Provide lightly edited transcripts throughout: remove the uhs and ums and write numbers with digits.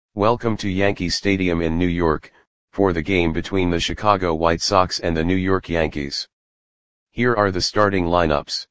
Welcome to Yankee Stadium in New York, for the game between the Chicago White Sox and the New York Yankees. Here are the starting lineups.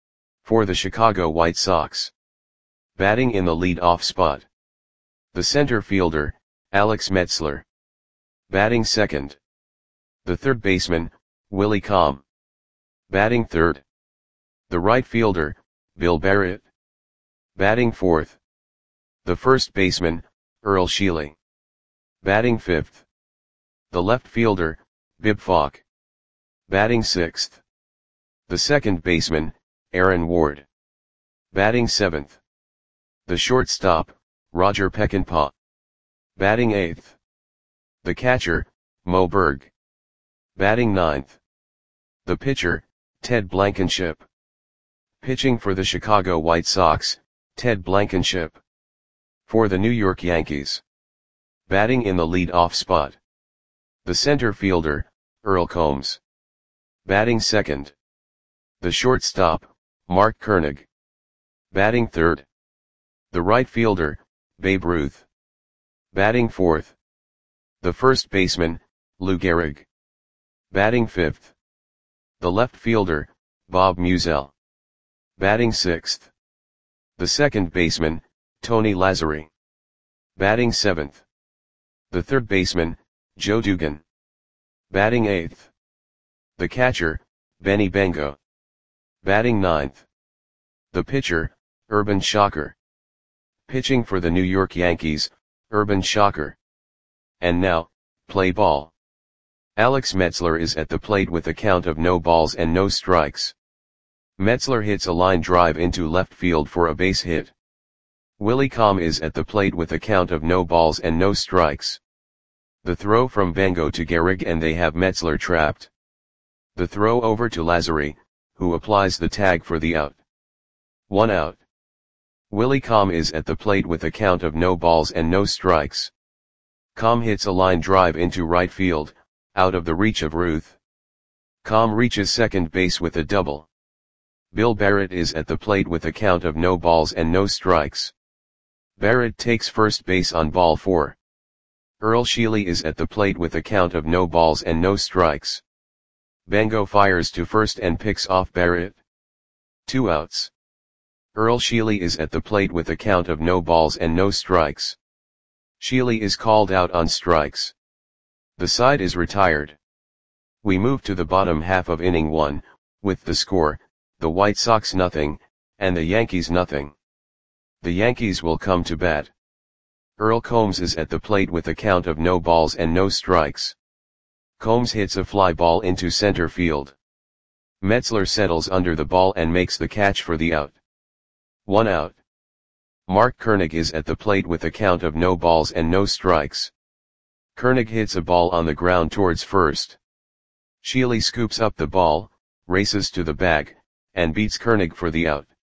For the Chicago White Sox. Batting in the lead-off spot. The center fielder, Alex Metzler. Batting second. The third baseman, Willie Comm. Batting third. The right fielder, Bill Barrett. Batting fourth. The first baseman, Earl Sheely. Batting fifth. The left fielder, Bibb Falk. Batting sixth. The second baseman, Aaron Ward. Batting seventh. The shortstop, Roger Peckinpah. Batting eighth. The catcher, Moe Berg. Batting ninth. The pitcher, Ted Blankenship. Pitching for the Chicago White Sox, Ted Blankenship. For the New York Yankees. Batting in the lead-off spot. The center fielder, Earl Combs. Batting second. The shortstop, Mark Koenig. Batting third. The right fielder, Babe Ruth. Batting fourth. The first baseman, Lou Gehrig. Batting fifth. The left fielder, Bob Meusel. Batting sixth. The second baseman, Tony Lazzeri. Batting seventh. The third baseman, Joe Dugan. Batting eighth. The catcher, Benny Bengo. Batting ninth. The pitcher, Urban Shocker. Pitching for the New York Yankees, Urban Shocker. And now, play ball. Alex Metzler is at the plate with a count of no balls and no strikes. Metzler hits a line drive into left field for a base hit. Willie Comm is at the plate with a count of no balls and no strikes. The throw from Bengo to Gehrig and they have Metzler trapped. The throw over to Lazzeri, who applies the tag for the out. 1 out. Willie Comm is at the plate with a count of no balls and no strikes. Comm hits a line drive into right field, out of the reach of Ruth. Comm reaches second base with a double. Bill Barrett is at the plate with a count of no balls and no strikes. Barrett takes first base on ball 4. Earl Sheely is at the plate with a count of no balls and no strikes. Bengo fires to first and picks off Barrett. 2 outs. Earl Sheely is at the plate with a count of no balls and no strikes. Sheely is called out on strikes. The side is retired. We move to the bottom half of inning 1, with the score, the White Sox nothing, and the Yankees nothing. The Yankees will come to bat. Earl Combs is at the plate with a count of no balls and no strikes. Combs hits a fly ball into center field. Metzler settles under the ball and makes the catch for the out. 1 out. Mark Koenig is at the plate with a count of no balls and no strikes. Koenig hits a ball on the ground towards first. Sheely scoops up the ball, races to the bag, and beats Koenig for the out.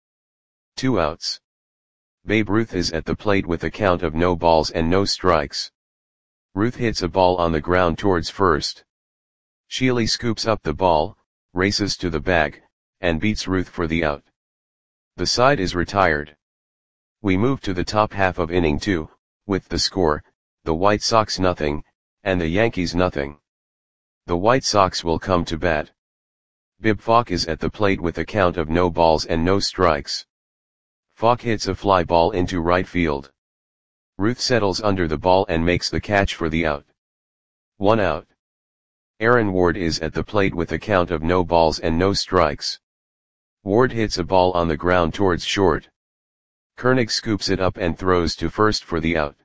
2 outs. Babe Ruth is at the plate with a count of no balls and no strikes. Ruth hits a ball on the ground towards first. Sheely scoops up the ball, races to the bag, and beats Ruth for the out. The side is retired. We move to the top half of inning 2, with the score, the White Sox nothing, and the Yankees nothing. The White Sox will come to bat. Bibb Falk is at the plate with a count of no balls and no strikes. Falk hits a fly ball into right field. Ruth settles under the ball and makes the catch for the out. 1 out. Aaron Ward is at the plate with a count of no balls and no strikes. Ward hits a ball on the ground towards short. Koenig scoops it up and throws to first for the out.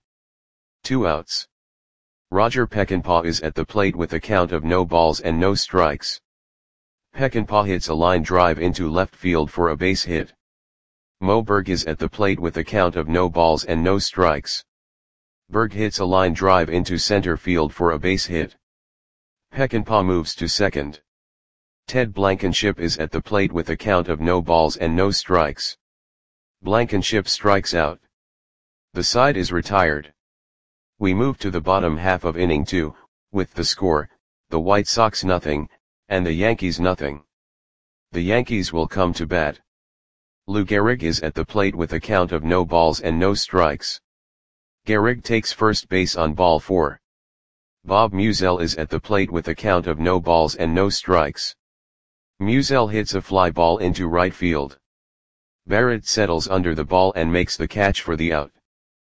2 outs. Roger Peckinpah is at the plate with a count of no balls and no strikes. Peckinpah hits a line drive into left field for a base hit. Moe Berg is at the plate with a count of no balls and no strikes. Berg hits a line drive into center field for a base hit. Peckinpah moves to second. Ted Blankenship is at the plate with a count of no balls and no strikes. Blankenship strikes out. The side is retired. We move to the bottom half of inning 2, with the score, the White Sox nothing, and the Yankees nothing. The Yankees will come to bat. Lou Gehrig is at the plate with a count of no balls and no strikes. Gehrig takes first base on ball 4. Bob Musial is at the plate with a count of no balls and no strikes. Musial hits a fly ball into right field. Barrett settles under the ball and makes the catch for the out.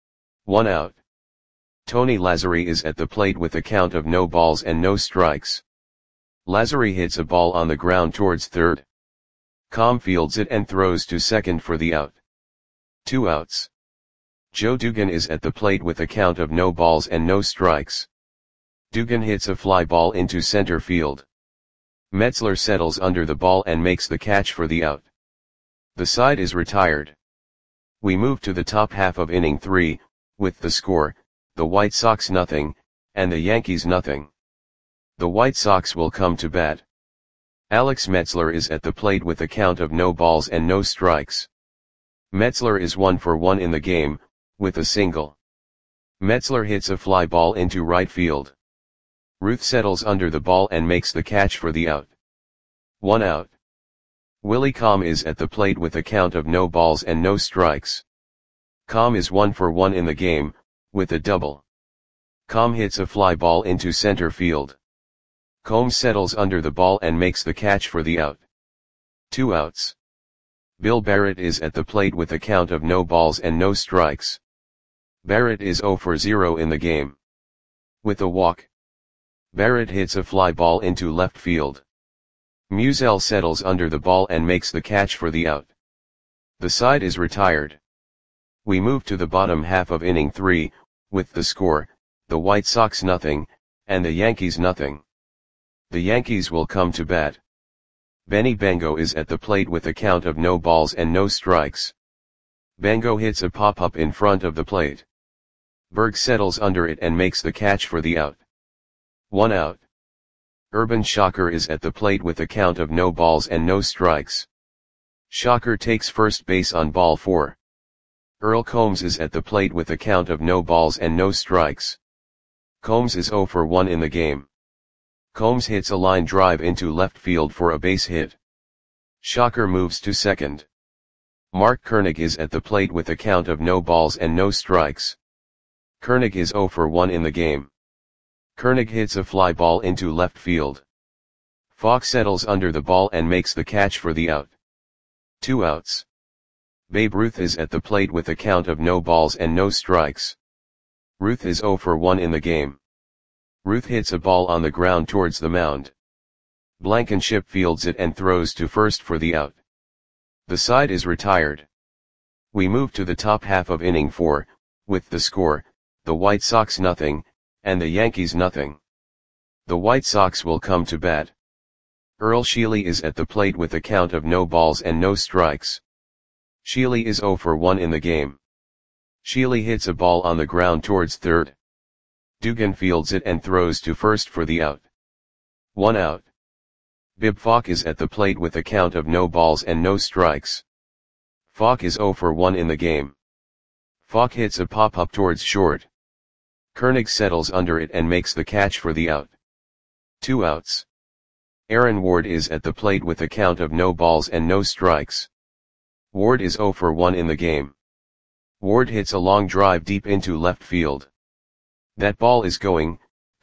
1 out. Tony Lazzari is at the plate with a count of no balls and no strikes. Lazzari hits a ball on the ground towards third. Com fields it and throws to second for the out. 2 outs. Joe Dugan is at the plate with a count of no balls and no strikes. Dugan hits a fly ball into center field. Metzler settles under the ball and makes the catch for the out. The side is retired. We move to the top half of inning 3, with the score, the White Sox nothing, and the Yankees nothing. The White Sox will come to bat. Alex Metzler is at the plate with a count of no balls and no strikes. Metzler is 1 for 1 in the game, with a single. Metzler hits a fly ball into right field. Ruth settles under the ball and makes the catch for the out. 1 out. Willie Com is at the plate with a count of no balls and no strikes. Com is 1 for 1 in the game, with a double. Com hits a fly ball into center field. Combs settles under the ball and makes the catch for the out. 2 outs. Bill Barrett is at the plate with a count of no balls and no strikes. Barrett is 0 for 0 in the game. With a walk. Barrett hits a fly ball into left field. Musial settles under the ball and makes the catch for the out. The side is retired. We move to the bottom half of inning 3, with the score, the White Sox nothing, and the Yankees nothing. The Yankees will come to bat. Benny Bango is at the plate with a count of no balls and no strikes. Bango hits a pop-up in front of the plate. Berg settles under it and makes the catch for the out. 1 out. Urban Shocker is at the plate with a count of no balls and no strikes. Shocker takes first base on ball 4. Earl Combs is at the plate with a count of no balls and no strikes. Combs is 0 for 1 in the game. Combs hits a line drive into left field for a base hit. Shocker moves to second. Mark Koenig is at the plate with a count of no balls and no strikes. Koenig is 0 for 1 in the game. Koenig hits a fly ball into left field. Fox settles under the ball and makes the catch for the out. 2 outs. Babe Ruth is at the plate with a count of no balls and no strikes. Ruth is 0 for 1 in the game. Ruth hits a ball on the ground towards the mound. Blankenship fields it and throws to first for the out. The side is retired. We move to the top half of inning 4, with the score, the White Sox nothing, and the Yankees nothing. The White Sox will come to bat. Earl Sheely is at the plate with a count of no balls and no strikes. Sheely is 0 for 1 in the game. Sheely hits a ball on the ground towards third. Dugan fields it and throws to first for the out. 1 out. Bib Falk is at the plate with a count of no balls and no strikes. Falk is 0 for 1 in the game. Falk hits a pop-up towards short. Koenig settles under it and makes the catch for the out. 2 outs. Aaron Ward is at the plate with a count of no balls and no strikes. Ward is 0 for 1 in the game. Ward hits a long drive deep into left field. That ball is gone.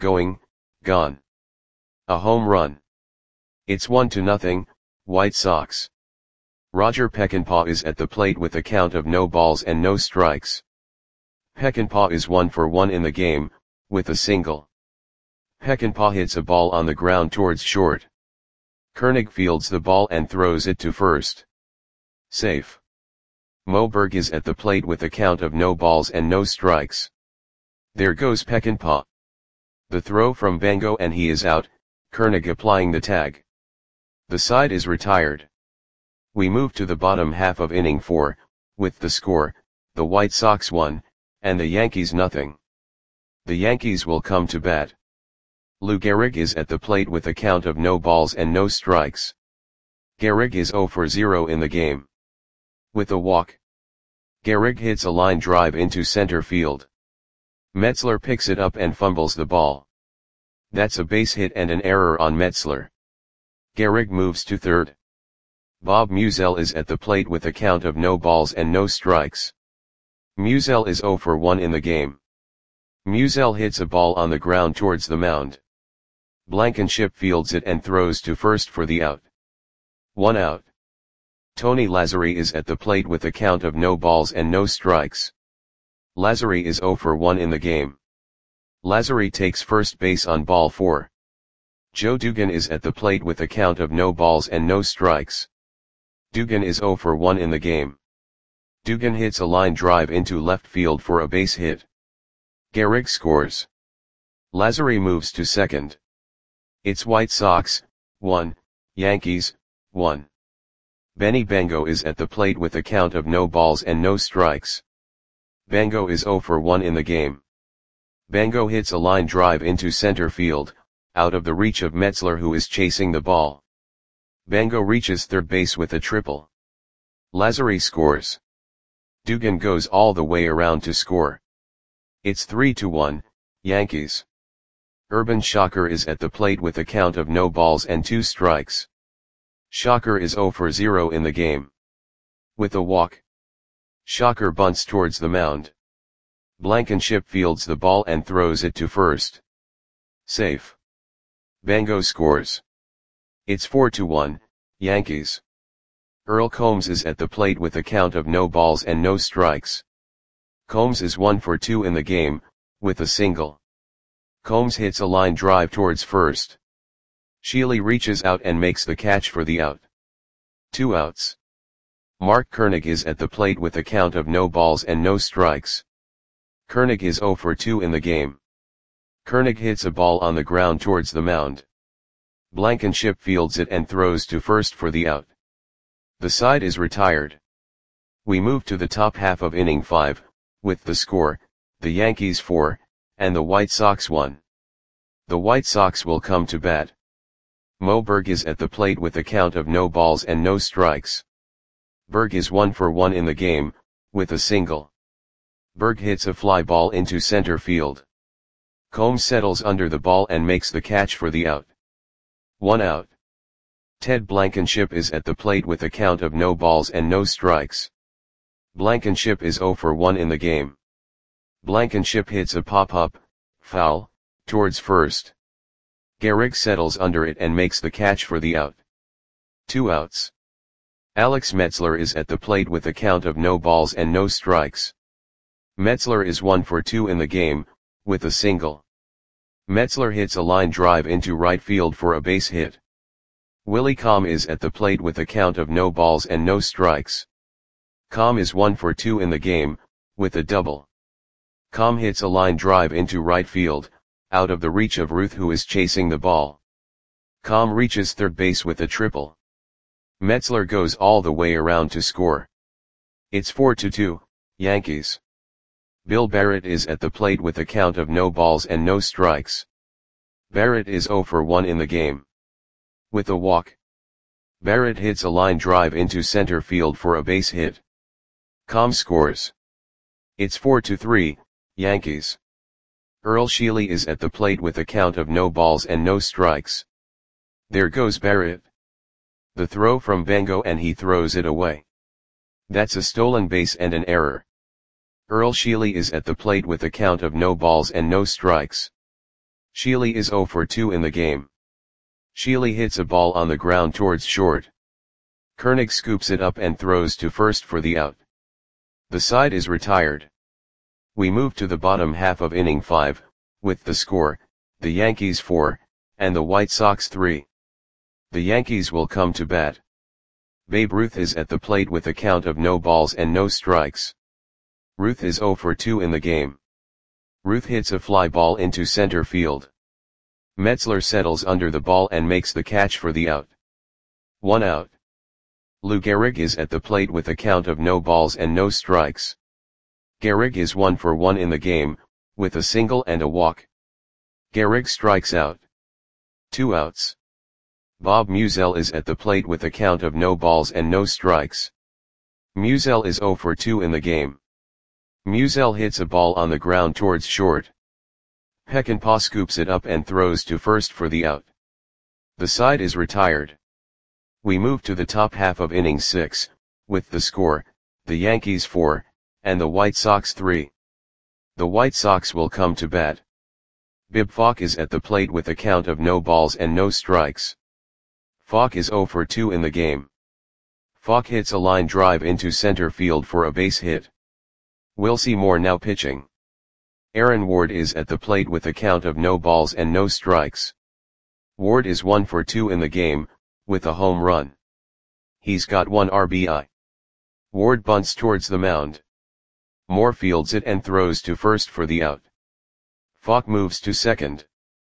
A home run. It's 1-0, White Sox. Roger Peckinpah is at the plate with a count of no balls and no strikes. Peckinpah is 1 for 1 in the game, with a single. Peckinpah hits a ball on the ground towards short. Koenig fields the ball and throws it to first. Safe. Moberg is at the plate with a count of no balls and no strikes. There goes Peckinpah. The throw from Bango and he is out, Koenig applying the tag. The side is retired. We move to the bottom half of inning 4, with the score, the White Sox 1, and the Yankees nothing. The Yankees will come to bat. Lou Gehrig is at the plate with a count of no balls and no strikes. Gehrig is 0 for 0 in the game. With a walk. Gehrig hits a line drive into center field. Metzler picks it up and fumbles the ball. That's a base hit and an error on Metzler. Gehrig moves to third. Bob Musial is at the plate with a count of no balls and no strikes. Musial is 0 for 1 in the game. Musiel hits a ball on the ground towards the mound. Blankenship fields it and throws to first for the out. 1 out. Tony Lazzari is at the plate with a count of no balls and no strikes. Lazzari is 0 for 1 in the game. Lazzari takes first base on ball 4. Joe Dugan is at the plate with a count of no balls and no strikes. Dugan is 0 for 1 in the game. Dugan hits a line drive into left field for a base hit. Gehrig scores. Lazzari moves to second. It's White Sox, 1, Yankees, 1. Benny Bango is at the plate with a count of no balls and no strikes. Bango is 0 for 1 in the game. Bango hits a line drive into center field, out of the reach of Metzler who is chasing the ball. Bango reaches third base with a triple. Lazzari scores. Dugan goes all the way around to score. It's 3-1, Yankees. Urban Shocker is at the plate with a count of no balls and 2 strikes. Shocker is 0 for 0 in the game. With a walk. Shocker bunts towards the mound. Blankenship fields the ball and throws it to first. Safe. Bango scores. It's 4-1, Yankees. Earl Combs is at the plate with a count of no balls and no strikes. Combs is 1 for 2 in the game, with a single. Combs hits a line drive towards first. Sheely reaches out and makes the catch for the out. 2 outs. Mark Koenig is at the plate with a count of no balls and no strikes. Koenig is 0 for 2 in the game. Koenig hits a ball on the ground towards the mound. Blankenship fields it and throws to first for the out. The side is retired. We move to the top half of inning 5, with the score, the Yankees 4, and the White Sox 1. The White Sox will come to bat. Mo Berg is at the plate with a count of no balls and no strikes. Berg is 1 for 1 in the game, with a single. Berg hits a fly ball into center field. Combs settles under the ball and makes the catch for the out. 1 out. Ted Blankenship is at the plate with a count of no balls and no strikes. Blankenship is 0 for 1 in the game. Blankenship hits a pop-up, foul, towards first. Gehrig settles under it and makes the catch for the out. 2 outs. Alex Metzler is at the plate with a count of no balls and no strikes. Metzler is 1 for 2 in the game, with a single. Metzler hits a line drive into right field for a base hit. Willie Comm is at the plate with a count of no balls and no strikes. Comm is 1 for 2 in the game, with a double. Comm hits a line drive into right field, out of the reach of Ruth who is chasing the ball. Comm reaches third base with a triple. Metzler goes all the way around to score. It's 4-2, Yankees. Bill Barrett is at the plate with a count of no balls and no strikes. Barrett is 0 for 1 in the game. With a walk. Barrett hits a line drive into center field for a base hit. Comm scores. It's 4-3, Yankees. Earl Sheely is at the plate with a count of no balls and no strikes. There goes Barrett. The throw from Bango and he throws it away. That's a stolen base and an error. Earl Sheely is at the plate with a count of no balls and no strikes. Sheely is 0 for 2 in the game. Sheely hits a ball on the ground towards short. Koenig scoops it up and throws to first for the out. The side is retired. We move to the bottom half of inning 5, with the score, the Yankees 4, and the White Sox 3. The Yankees will come to bat. Babe Ruth is at the plate with a count of no balls and no strikes. Ruth is 0 for 2 in the game. Ruth hits a fly ball into center field. Metzler settles under the ball and makes the catch for the out. 1 out. Lou Gehrig is at the plate with a count of no balls and no strikes. Gehrig is 1 for 1 in the game, with a single and a walk. Gehrig strikes out. 2 outs. Bob Musiel is at the plate with a count of no balls and no strikes. Musiel is 0 for 2 in the game. Musiel hits a ball on the ground towards short. Peckinpah scoops it up and throws to first for the out. The side is retired. We move to the top half of inning 6, with the score, the Yankees 4, and the White Sox 3. The White Sox will come to bat. Bib Falk is at the plate with a count of no balls and no strikes. Falk is 0 for 2 in the game. Falk hits a line drive into center field for a base hit. Wilcy Moore now pitching. Aaron Ward is at the plate with a count of no balls and no strikes. Ward is 1 for 2 in the game, with a home run. He's got 1 RBI. Ward bunts towards the mound. Moore fields it and throws to first for the out. Falk moves to second.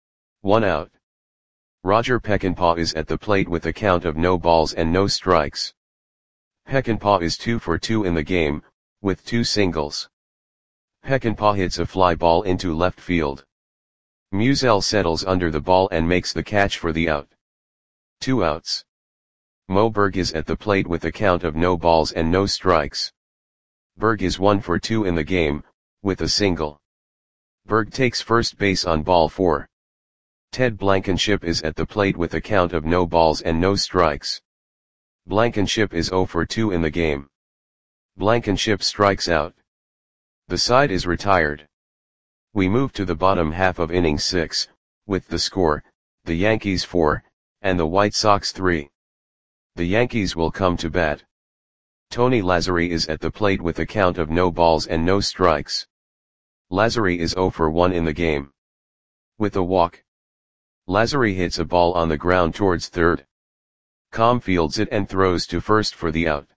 1 out. Roger Peckinpah is at the plate with a count of no balls and no strikes. Peckinpah is 2 for 2 in the game, with 2 singles. Peckinpah hits a fly ball into left field. Musial settles under the ball and makes the catch for the out. 2 outs. Mo Berg is at the plate with a count of no balls and no strikes. Berg is 1 for 2 in the game, with a single. Berg takes first base on ball 4. Ted Blankenship is at the plate with a count of no balls and no strikes. Blankenship is 0 for 2 in the game. Blankenship strikes out. The side is retired. We move to the bottom half of inning 6, with the score, the Yankees 4, and the White Sox 3. The Yankees will come to bat. Tony Lazzeri is at the plate with a count of no balls and no strikes. Lazzeri is 0 for 1 in the game. With a walk. Lazzeri hits a ball on the ground towards third. Com fields it and throws to first for the out.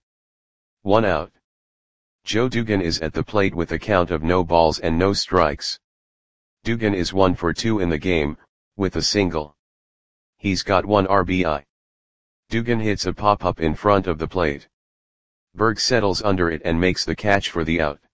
1 out. Joe Dugan is at the plate with a count of no balls and no strikes. Dugan is 1 for 2 in the game, with a single. He's got 1 RBI. Dugan hits a pop-up in front of the plate. Berg settles under it and makes the catch for the out.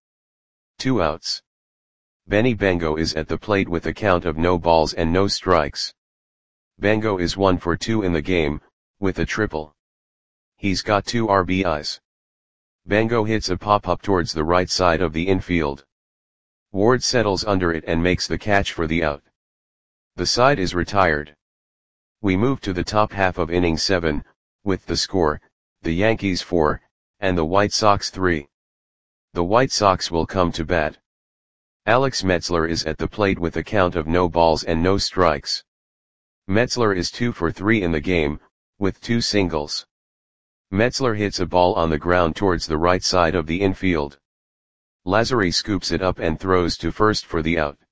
2 outs. Benny Bango is at the plate with a count of no balls and no strikes. Bango is 1 for 2 in the game, with a triple. He's got 2 RBIs. Bango hits a pop-up towards the right side of the infield. Ward settles under it and makes the catch for the out. The side is retired. We move to the top half of inning 7, with the score, the Yankees 4, and the White Sox 3. The White Sox will come to bat. Alex Metzler is at the plate with a count of no balls and no strikes. Metzler is 2 for 3 in the game, with 2 singles. Metzler hits a ball on the ground towards the right side of the infield. Lazzeri scoops it up and throws to first for the out.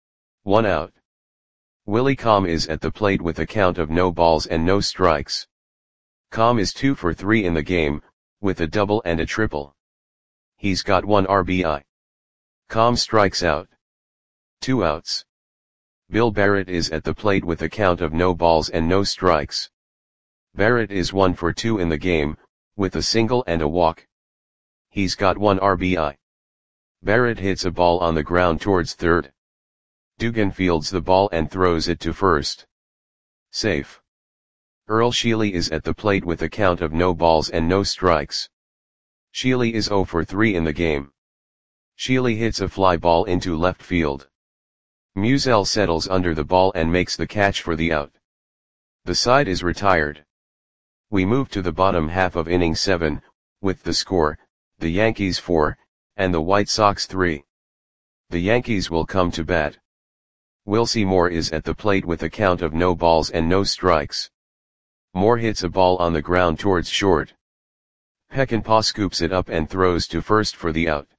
1 out. Willie Com is at the plate with a count of no balls and no strikes. Com is 2 for 3 in the game, with a double and a triple. He's got 1 RBI. Com strikes out. 2 outs. Bill Barrett is at the plate with a count of no balls and no strikes. Barrett is 1 for 2 in the game, with a single and a walk. He's got 1 RBI. Barrett hits a ball on the ground towards third. Dugan fields the ball and throws it to first. Safe. Earl Sheely is at the plate with a count of no balls and no strikes. Sheely is 0 for 3 in the game. Sheely hits a fly ball into left field. Musial settles under the ball and makes the catch for the out. The side is retired. We move to the bottom half of inning 7, with the score, the Yankees 4, and the White Sox 3. The Yankees will come to bat. Wilcy Moore is at the plate with a count of no balls and no strikes. Moore hits a ball on the ground towards short. Peckinpah scoops it up and throws to first for the out.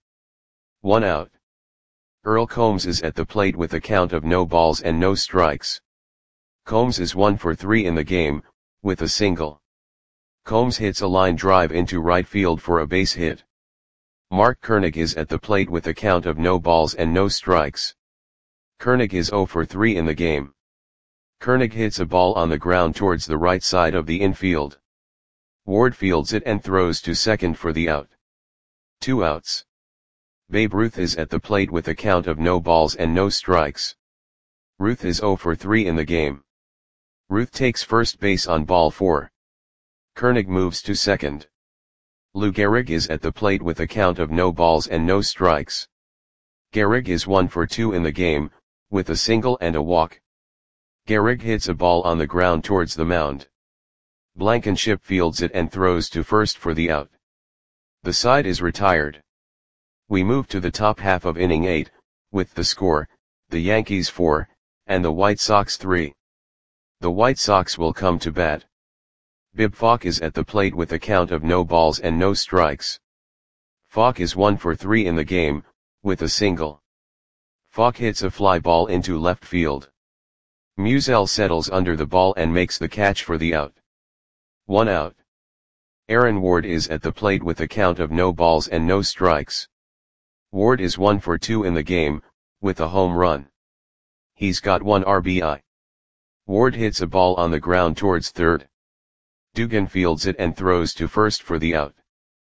1 out. Earl Combs is at the plate with a count of no balls and no strikes. Combs is 1 for 3 in the game, with a single. Combs hits a line drive into right field for a base hit. Mark Koenig is at the plate with a count of no balls and no strikes. Koenig is 0 for 3 in the game. Koenig hits a ball on the ground towards the right side of the infield. Ward fields it and throws to second for the out. 2 outs. Babe Ruth is at the plate with a count of no balls and no strikes. Ruth is 0 for 3 in the game. Ruth takes first base on ball 4. Koenig moves to second. Lou Gehrig is at the plate with a count of no balls and no strikes. Gehrig is 1 for 2 in the game, with a single and a walk. Gehrig hits a ball on the ground towards the mound. Blankenship fields it and throws to first for the out. The side is retired. We move to the top half of inning 8, with the score, the Yankees 4, and the White Sox 3. The White Sox will come to bat. Bib Falk is at the plate with a count of no balls and no strikes. Falk is 1 for 3 in the game, with a single. Falk hits a fly ball into left field. Musial settles under the ball and makes the catch for the out. 1 out. Aaron Ward is at the plate with a count of no balls and no strikes. Ward is 1 for 2 in the game, with a home run. He's got 1 RBI. Ward hits a ball on the ground towards third. Dugan fields it and throws to first for the out.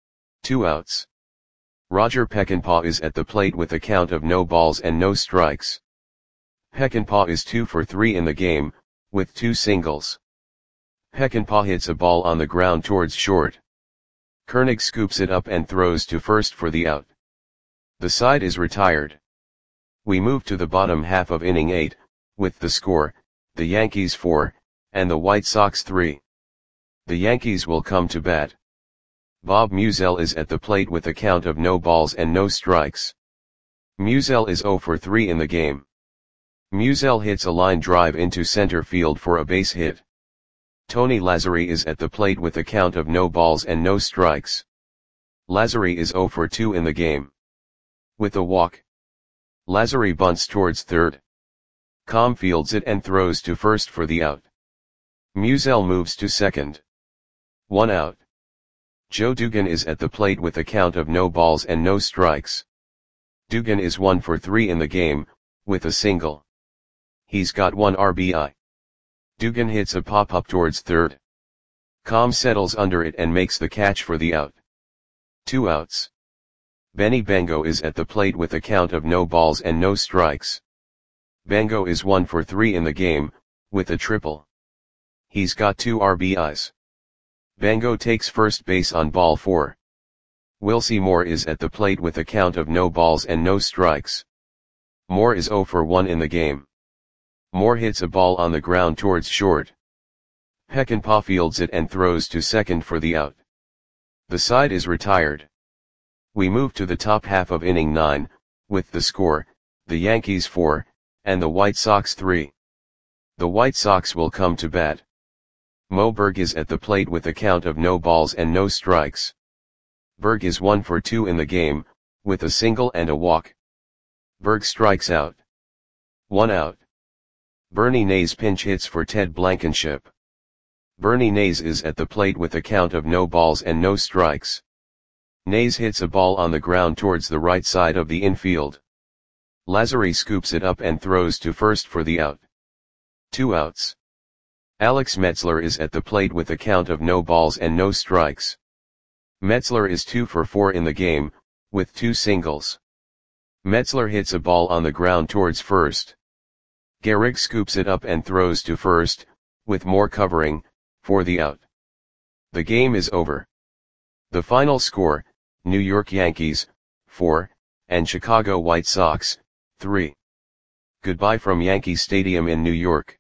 2 outs. Roger Peckinpah is at the plate with a count of no balls and no strikes. Peckinpah is 2 for 3 in the game, with 2 singles. Peckinpah hits a ball on the ground towards short. Koenig scoops it up and throws to first for the out. The side is retired. We move to the bottom half of inning 8, with the score, the Yankees 4, and the White Sox 3. The Yankees will come to bat. Bob Musial is at the plate with a count of no balls and no strikes. Musial is 0 for 3 in the game. Musial hits a line drive into center field for a base hit. Tony Lazzeri is at the plate with a count of no balls and no strikes. Lazzeri is 0 for 2 in the game. With a walk. Lazzeri bunts towards third. Com fields it and throws to first for the out. Musial moves to second. 1 out. Joe Dugan is at the plate with a count of no balls and no strikes. Dugan is 1 for 3 in the game, with a single. He's got 1 RBI. Dugan hits a pop-up towards third. Com settles under it and makes the catch for the out. 2 outs. Benny Bango is at the plate with a count of no balls and no strikes. Bango is 1 for 3 in the game, with a triple. He's got 2 RBIs. Bango takes first base on ball 4. Wilcie Moore is at the plate with a count of no balls and no strikes. Moore is 0 for 1 in the game. Moore hits a ball on the ground towards short. Peckinpah fields it and throws to second for the out. The side is retired. We move to the top half of inning 9, with the score, the Yankees 4, and the White Sox 3. The White Sox will come to bat. Mo Berg is at the plate with a count of no balls and no strikes. Berg is 1 for 2 in the game, with a single and a walk. Berg strikes out. 1 out. Bernie Nays pinch hits for Ted Blankenship. Bernie Nays is at the plate with a count of no balls and no strikes. Nays hits a ball on the ground towards the right side of the infield. Lazzeri scoops it up and throws to first for the out. 2 outs. Alex Metzler is at the plate with a count of no balls and no strikes. Metzler is 2 for 4 in the game, with 2 singles. Metzler hits a ball on the ground towards first. Gehrig scoops it up and throws to first, with Moore covering, for the out. The game is over. The final score, New York Yankees, 4, and Chicago White Sox, 3. Goodbye from Yankee Stadium in New York.